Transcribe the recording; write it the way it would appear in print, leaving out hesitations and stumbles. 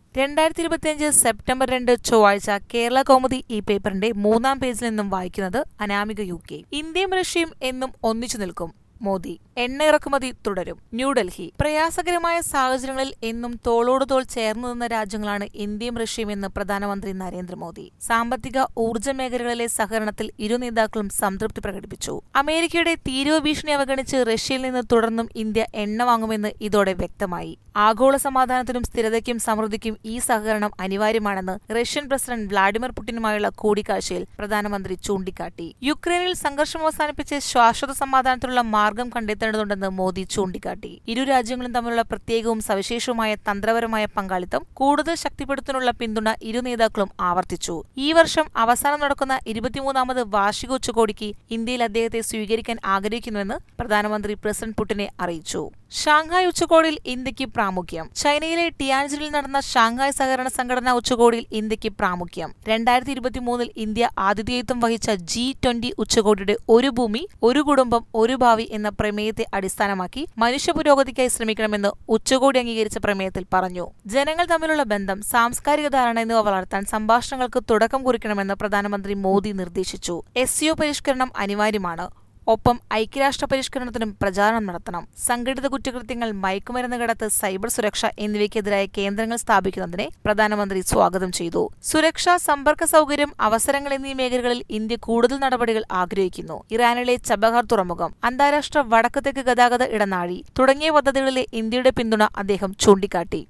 2025 September 2 ചൊവ്വാഴ്ച കേരള കൗമുദി ഈ പേപ്പറിന്റെ 3-ാം പേജിൽ നിന്നും വായിക്കുന്നത് അനാമിക UK. ഇന്ത്യയും റഷ്യയും എന്നും ഒന്നിച്ചു നിൽക്കും. മോദി. എണ്ണ ഇറക്കുമതി തുടരും. ന്യൂഡൽഹി. പ്രയാസകരമായ സാഹചര്യങ്ങളിൽ എന്നും തോളോട് തോൾ ചേർന്നു നിന്ന രാജ്യങ്ങളാണ് ഇന്ത്യയും റഷ്യയും എന്ന് പ്രധാനമന്ത്രി നരേന്ദ്രമോദി. സാമ്പത്തിക ഊർജ്ജ മേഖലകളിലെ സഹകരണത്തിൽ ഇരു നേതാക്കളും സംതൃപ്തി പ്രകടിപ്പിച്ചു. അമേരിക്കയുടെ തീരുവ ഭീഷണി അവഗണിച്ച് റഷ്യയിൽ നിന്ന് തുടർന്നും ഇന്ത്യ എണ്ണ വാങ്ങുമെന്ന് ഇതോടെ വ്യക്തമായി. ആഗോള സമാധാനത്തിനും സ്ഥിരതയ്ക്കും സമൃദ്ധിക്കും ഈ സഹകരണം അനിവാര്യമാണെന്ന് റഷ്യൻ പ്രസിഡന്റ് വ്ളാഡിമിർ പുടിനുമായുള്ള കൂടിക്കാഴ്ചയിൽ പ്രധാനമന്ത്രി ചൂണ്ടിക്കാട്ടി. യുക്രൈനിൽ സംഘർഷം അവസാനിപ്പിച്ച് ശാശ്വത സമാധാനത്തിനുള്ള മാർഗം കണ്ടെത്തേണ്ടതുണ്ടെന്ന് മോദി ചൂണ്ടിക്കാട്ടി. ഇരു രാജ്യങ്ങളും തമ്മിലുള്ള പ്രത്യേകവും സവിശേഷവുമായ തന്ത്രപരമായ പങ്കാളിത്തം കൂടുതൽ ശക്തിപ്പെടുത്താനുള്ള പിന്തുണ ഇരു നേതാക്കളും ആവർത്തിച്ചു. ഈ വർഷം അവസാനം നടക്കുന്ന 23ാമത് വാർഷിക ഉച്ചകോടിക്ക് ഇന്ത്യയിൽ അദ്ദേഹത്തെ സ്വീകരിക്കാൻ ആഗ്രഹിക്കുന്നുവെന്ന് പ്രധാനമന്ത്രി പ്രസിഡന്റ് പുടിനെ അറിയിച്ചു. ഷാങ്ഹായ് ഉച്ചകോടിയിൽ ഇന്ത്യക്ക് പ്രാമുഖ്യം. ചൈനയിലെ ടിയാൻജിനിൽ നടന്ന ഷാങ്ഹായ് സഹകരണ സംഘടനാ ഉച്ചകോടിയിൽ ഇന്ത്യക്ക് പ്രാമുഖ്യം. 2023 ഇന്ത്യ ആതിഥേയത്വം വഹിച്ച G20 ഉച്ചകോടിയുടെ ഒരു ഭൂമി, ഒരു കുടുംബം, ഒരു ഭാവി എന്ന പ്രമേയത്തെ അടിസ്ഥാനമാക്കി മനുഷ്യ പുരോഗതിക്കായി ശ്രമിക്കണമെന്ന് ഉച്ചകോടി അംഗീകരിച്ച പ്രമേയത്തിൽ പറഞ്ഞു. ജനങ്ങൾ തമ്മിലുള്ള ബന്ധം, സാംസ്കാരിക ധാരണ എന്നിവ വളർത്താൻ സംഭാഷണങ്ങൾക്ക് തുടക്കം കുറിക്കണമെന്ന് പ്രധാനമന്ത്രി മോദി നിർദ്ദേശിച്ചു. SCO പരിഷ്കരണം അനിവാര്യമാണ്. ഒപ്പം ഐക്യരാഷ്ട്ര പരിഷ്കരണത്തിനും പ്രചാരണം നടത്തണം. സംഘടിത കുറ്റകൃത്യങ്ങൾ, മയക്കുമരുന്ന് കടത്ത്, സൈബർ സുരക്ഷ എന്നിവയ്ക്കെതിരായ കേന്ദ്രങ്ങൾ സ്ഥാപിക്കുന്നതിനെ പ്രധാനമന്ത്രി സ്വാഗതം ചെയ്തു. സുരക്ഷ, സമ്പർക്ക സൗകര്യം, അവസരങ്ങൾ എന്നീ മേഖലകളിൽ ഇന്ത്യ കൂടുതൽ നടപടികൾ ആഗ്രഹിക്കുന്നു. ഇറാനിലെ ചബഹാർ തുറമുഖം, അന്താരാഷ്ട്ര വടക്ക് തെക്ക് ഗതാഗത ഇടനാഴി തുടങ്ങിയ പദ്ധതികളിലെ ഇന്ത്യയുടെ പിന്തുണ അദ്ദേഹം ചൂണ്ടിക്കാട്ടി.